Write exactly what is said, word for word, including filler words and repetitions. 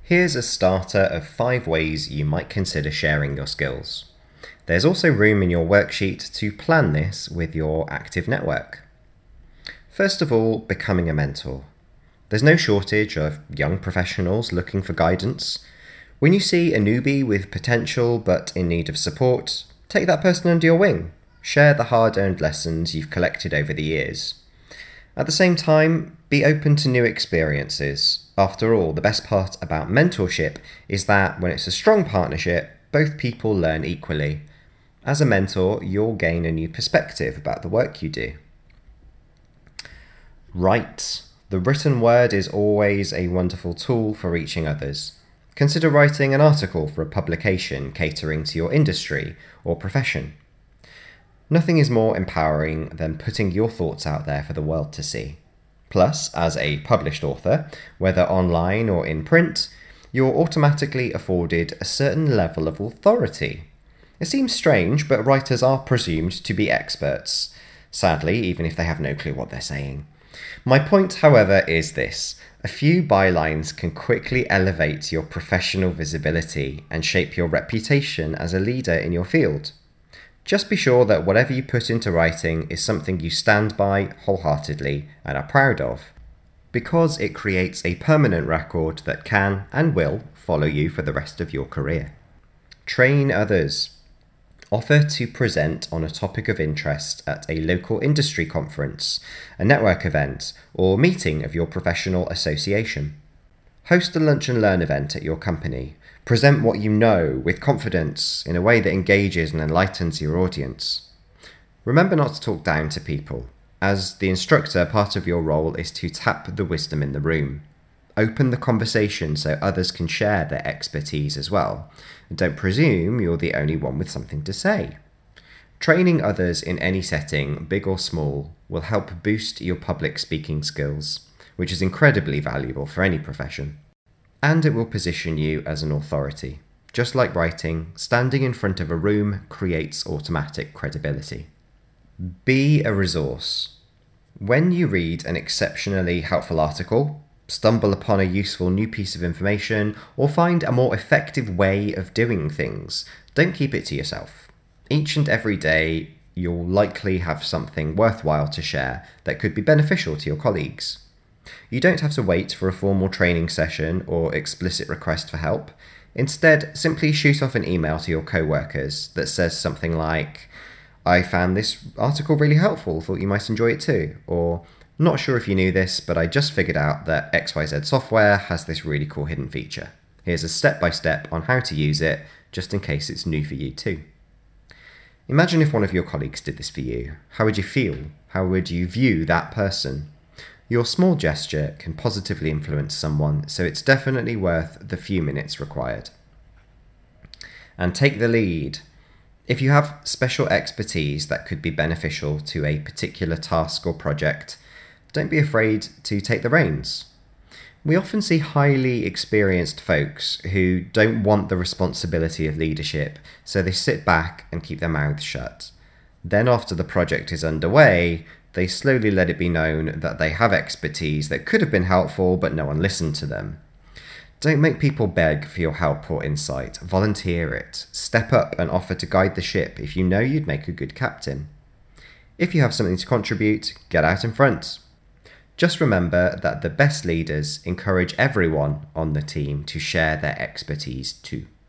Here's a starter of five ways you might consider sharing your skills. There's also room in your worksheet to plan this with your active network. First of all, becoming a mentor. There's no shortage of young professionals looking for guidance. When you see a newbie with potential but in need of support, take that person under your wing. Share the hard-earned lessons you've collected over the years. At the same time, be open to new experiences. After all, the best part about mentorship is that when it's a strong partnership, both people learn equally. As a mentor, you'll gain a new perspective about the work you do. Write. The written word is always a wonderful tool for reaching others. Consider writing an article for a publication catering to your industry or profession. Nothing is more empowering than putting your thoughts out there for the world to see. Plus, as a published author, whether online or in print, you're automatically afforded a certain level of authority. It seems strange, but writers are presumed to be experts. Sadly, even if they have no clue what they're saying. My point, however, is this. A few bylines can quickly elevate your professional visibility and shape your reputation as a leader in your field. Just be sure that whatever you put into writing is something you stand by wholeheartedly and are proud of, because it creates a permanent record that can and will follow you for the rest of your career. Train others. Offer to present on a topic of interest at a local industry conference, a network event, or meeting of your professional association. Host a lunch and learn event at your company. Present what you know with confidence in a way that engages and enlightens your audience. Remember not to talk down to people. As the instructor, part of your role is to tap the wisdom in the room. Open the conversation so others can share their expertise as well. And don't presume you're the only one with something to say. Training others in any setting, big or small, will help boost your public speaking skills, which is incredibly valuable for any profession. And it will position you as an authority. Just like writing, standing in front of a room creates automatic credibility. Be a resource. When you read an exceptionally helpful article, stumble upon a useful new piece of information, or find a more effective way of doing things, don't keep it to yourself. Each and every day, you'll likely have something worthwhile to share that could be beneficial to your colleagues. You don't have to wait for a formal training session or explicit request for help. Instead, simply shoot off an email to your co-workers that says something like, "I found this article really helpful, thought you might enjoy it too," or "Not sure if you knew this, but I just figured out that X Y Z software has this really cool hidden feature. Here's a step-by-step on how to use it, just in case it's new for you too." Imagine if one of your colleagues did this for you. How would you feel? How would you view that person? Your small gesture can positively influence someone, so it's definitely worth the few minutes required. And take the lead. If you have special expertise that could be beneficial to a particular task or project, don't be afraid to take the reins. We often see highly experienced folks who don't want the responsibility of leadership, so they sit back and keep their mouths shut. Then after the project is underway, they slowly let it be known that they have expertise that could have been helpful, but no one listened to them. Don't make people beg for your help or insight. Volunteer it. Step up and offer to guide the ship if you know you'd make a good captain. If you have something to contribute, get out in front. Just remember that the best leaders encourage everyone on the team to share their expertise too.